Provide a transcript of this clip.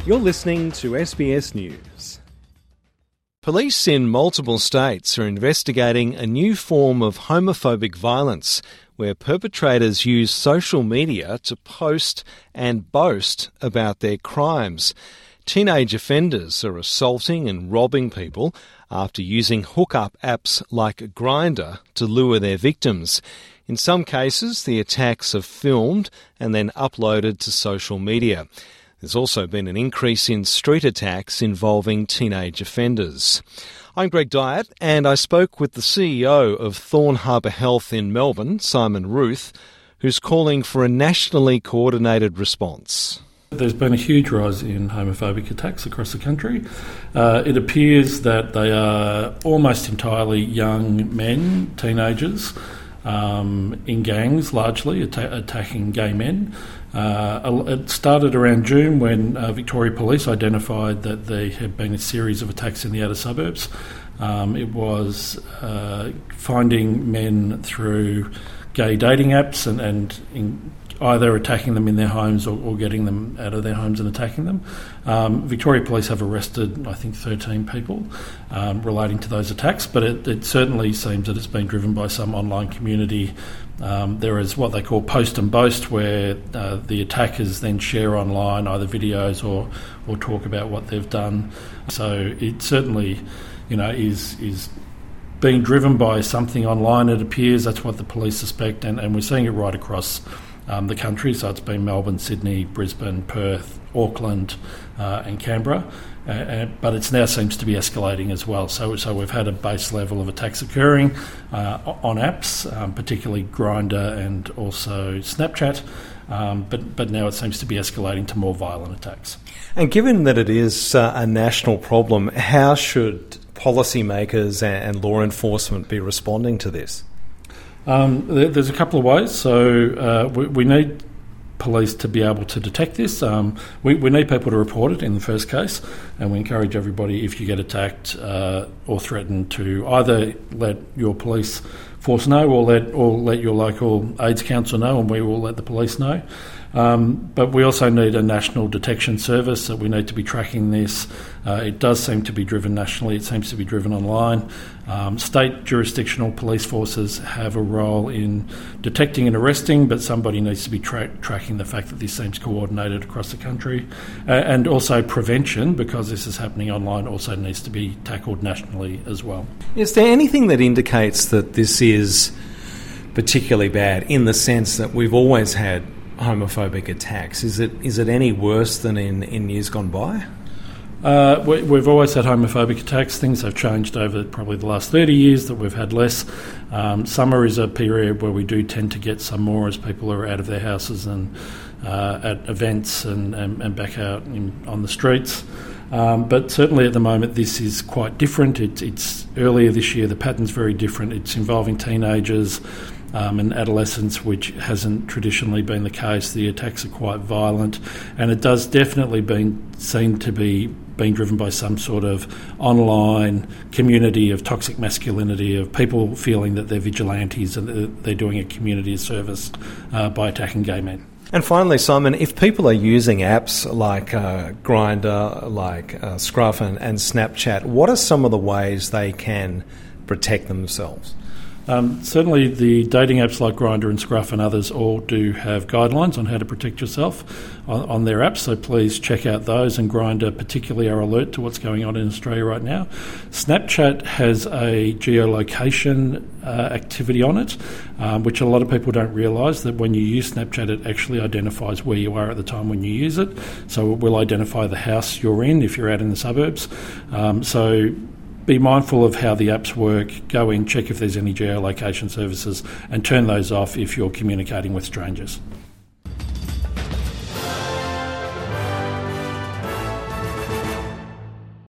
You're listening to SBS News. Police in multiple states are investigating a new form of homophobic violence where perpetrators use social media to post and boast about their crimes. Teenage offenders are assaulting and robbing people after using hookup apps like Grindr to lure their victims. In some cases, the attacks are filmed and then uploaded to social media. There's also been an increase in street attacks involving teenage offenders. I'm Greg Dyett, and I spoke with the CEO of Thorn Harbour Health in Melbourne, Simon Ruth, who's calling for a nationally coordinated response. There's been a huge rise in homophobic attacks across the country. It appears that they are almost entirely young men, teenagers, in gangs largely, attacking gay men. It started around June when Victoria Police identified that there had been a series of attacks in the outer suburbs. It was finding men through gay dating apps and either attacking them in their homes or getting them out of their homes and attacking them. Victoria Police have arrested, I think, 13 people relating to those attacks, but it certainly seems that it's been driven by some online community. There is what they call post and boast, where the attackers then share online either videos or talk about what they've done. So it certainly, is being driven by something online, it appears. That's what the police suspect, and we're seeing it right across the country. So it's been Melbourne, Sydney, Brisbane, Perth, Auckland and Canberra. But it now seems to be escalating as well. So we've had a base level of attacks occurring on apps, particularly Grindr and also Snapchat, but now it seems to be escalating to more violent attacks. And given that it is a national problem, how should policymakers and law enforcement be responding to this? There's a couple of ways. So we need police to be able to detect this. We need people to report it in the first case, and we encourage everybody, if you get attacked or threatened, to either let your police force know or let your local AIDS council know, and we will let the police know. But we also need a national detection service, that we need to be tracking this. It does seem to be driven nationally, it seems to be driven online. State jurisdictional police forces have a role in detecting and arresting, but somebody needs to be tracking the fact that this seems coordinated across the country. And also prevention, because this is happening online, also needs to be tackled nationally as well. Is there anything that indicates that this is particularly bad, in the sense that we've always had homophobic attacks? Is it any worse than in years gone by? We've always had homophobic attacks. Things have changed over probably the last 30 years that we've had less. Summer is a period where we do tend to get some more as people are out of their houses and at events and back out on the streets. But certainly at the moment this is quite different. It's earlier this year, the pattern's very different. It's involving teenagers and adolescents, which hasn't traditionally been the case. The attacks are quite violent, and it does definitely seem to be being driven by some sort of online community of toxic masculinity, of people feeling that they're vigilantes and they're doing a community a service by attacking gay men. And finally, Simon, if people are using apps like Grindr, like Scruff and Snapchat, what are some of the ways they can protect themselves? Certainly the dating apps like Grindr and Scruff and others all do have guidelines on how to protect yourself on their apps, so please check out those, and Grindr particularly are alert to what's going on in Australia right now. Snapchat has a geolocation activity on it, which a lot of people don't realise, that when you use Snapchat it actually identifies where you are at the time when you use it, so it will identify the house you're in if you're out in the suburbs. So be mindful of how the apps work, go in, check if there's any geolocation services, and turn those off if you're communicating with strangers.